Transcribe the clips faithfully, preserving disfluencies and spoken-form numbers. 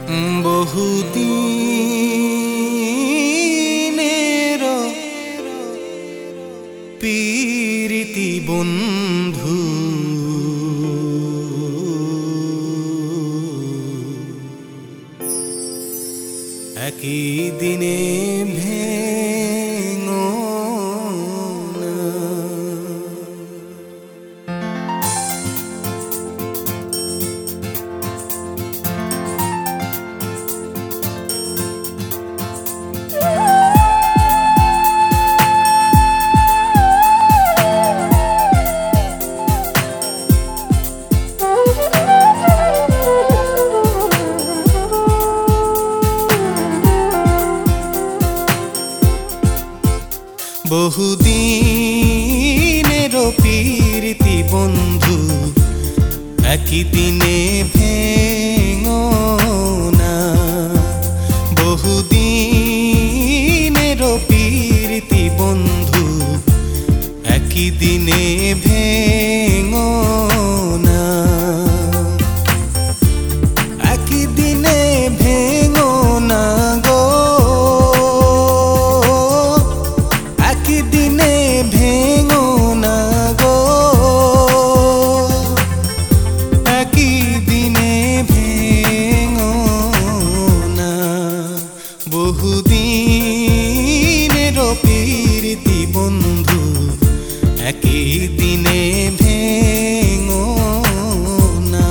বহুদিনের পীরিতি বন্ধু একই দিনে ভেঙো না। বহুদিনের পীরিতি বন্ধু একই দিনে ভেঙো না। বহুদিনের পীরিতি বন্ধু একই দিনে ভেঙো না। একই দিনে ভেঙো না গো, একই দিনে ভেঙো না গো, একই দিনে ভেঙো না। বহুদিনের পীরিতি বন্ধু একই দিনে ভেঙো না।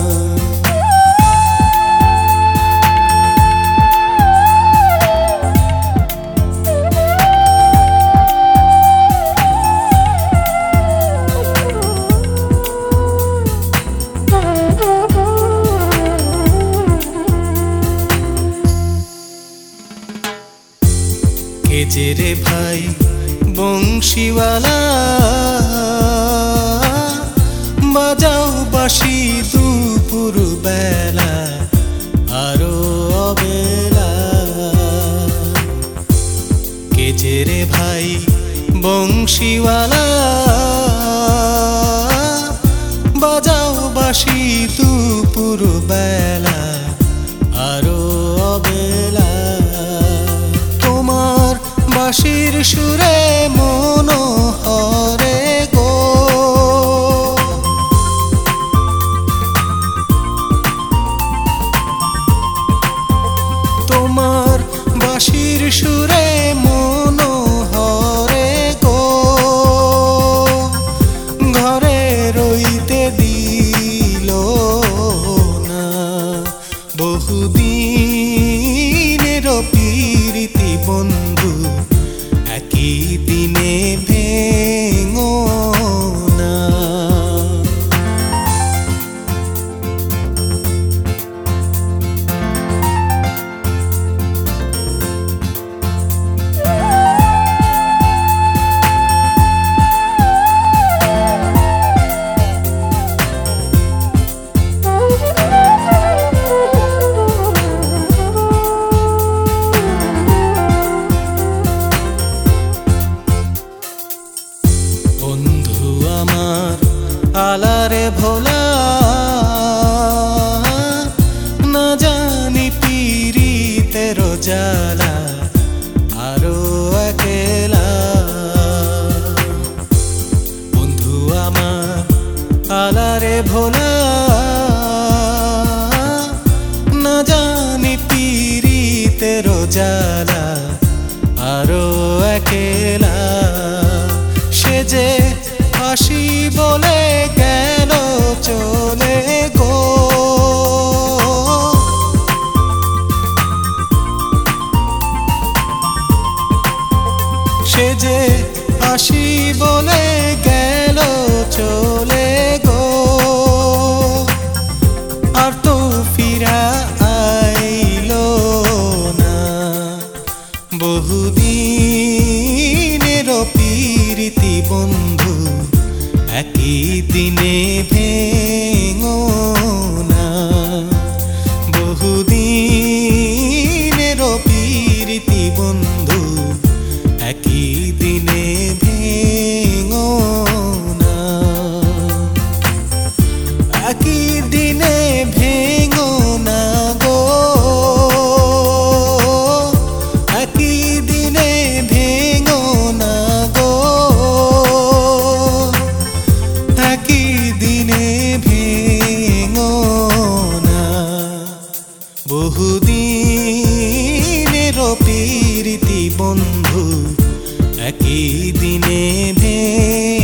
কে যে রে ভাই বংশীওয়ালা, বাজাও বাঁশি দুপুর বেলা আরো অবেলা। কে যে রে ভাই বংশীওয়ালা, বাজাও বাঁশি দুপুর বেলা আরো অবেলা। তোমার বাঁশির সুরে মনোহরে গো, তোমার বাঁশির সুরে মনোহরে গো, ঘরে রইতে দিল না। বহুদিনের পীরিতি বন্ধু একই দিনে ভেঙো না। বন্ধু আমার আলারে ভোলা, না জানি পীরিতের জ্বালা আরো একলা। বন্ধু আমার আলারে ভোলা, না জানি পীরিতের জ্বালা আরো একলা। সে যে আসি বলে গেল চলে গো, সে যে আসি বলে গেল চলে গো, আর তো ফিরা আইলো না। বহুদিনের পীরিতি বন্ধু একই দিনে ভেঙো না। বহুদিনের পীরিতি বন্ধু একই দিনে ভেঙো না। একই দিনে ভেঙো না গো। বহুদিনের প্রীতি বন্ধু একই দিনে ভেঙে